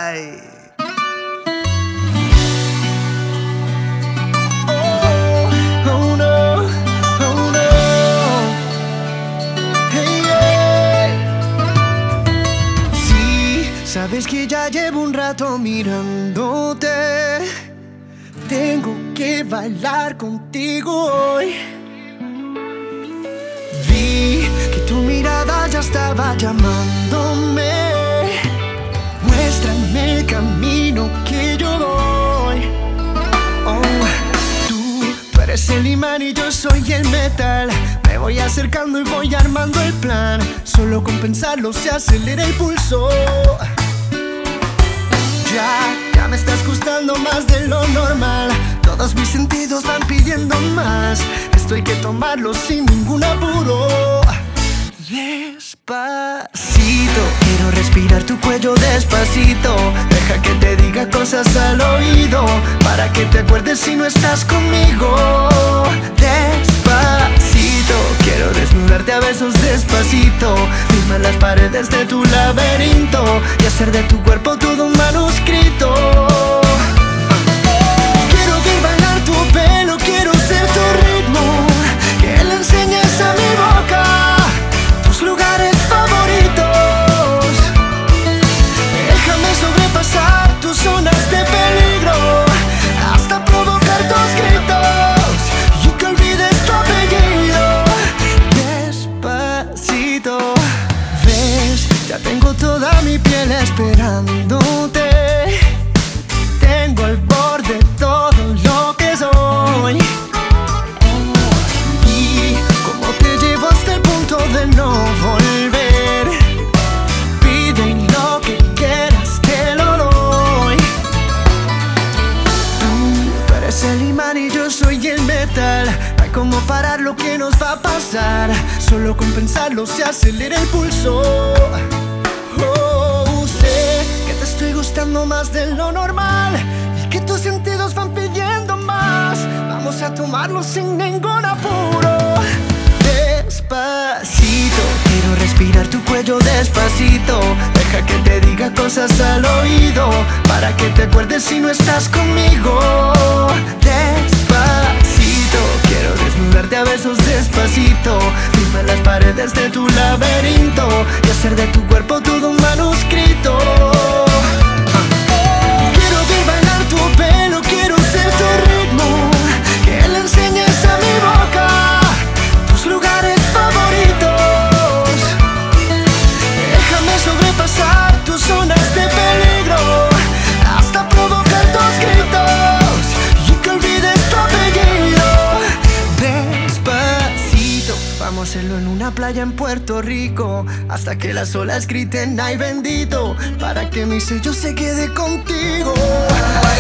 Ay. Sabes que ya llevo un rato mirándote. Tengo que bailar contigo hoy. Vi que tu mirada ya estaba llamándome. Muéstrame el camino que yo voy. Oh, tú eres el imán y yo soy el metal. Me voy acercando y voy armando el plan. Solo con pensarlo se acelera el pulso. Ya me estás gustando más de lo normal. Todos mis sentidos van pidiendo más. Esto hay que tomarlo sin ningún apuro. Despacito, quiero respirar tu cuello despacito. Deja que te diga cosas al oído, para que te acuerdes si no estás conmigo. Despacito, quiero desnudarte a besos despacito. Firma las paredes de tu laberinto y hacer de tu cuerpo todo un manuscrito. Quiero ver bailar tu pelo, quiero ser tu ritmo. Que le enseñes a mi boca tus lugares favoritos. Déjame sobrepasar tus zonas de peligro, hasta provocar tus gritos y que olvides tu apellido. Despacito, ves, ya tengo toda mi piel esperándote. Tengo al borde todo lo que soy. Y como te llevo hasta el punto de no volver. Pide lo que quieras, te lo doy. Tú eres el imán y yo soy el metal. No hay como parar lo que nos va a pasar. Solo con pensarlo se acelera el pulso. Sé que te estoy gustando más de lo normal y que tus sentidos van pidiendo más. Vamos a tomarlo sin ningún apuro. Despacito, quiero respirar tu cuello despacito. Deja que te diga cosas al oído, para que te acuerdes si no estás conmigo. Despacito, quiero desnudarte a besos despacito. Firma las paredes de tu laberinto y hacer de tu cuerpo todo un manuscrito. Quiero ver bailar tu pelo, quiero ser tu ritmo. Que le enseñes a mi boca tus lugares favoritos. Déjame sobrepasar tus zonas de peligro, hasta provocar tus gritos y que olvides tu apellido. Despacito, vamos a hacerlo en una playa en Puerto Rico, hasta que las olas griten ay bendito, para que mi sello se quede contigo.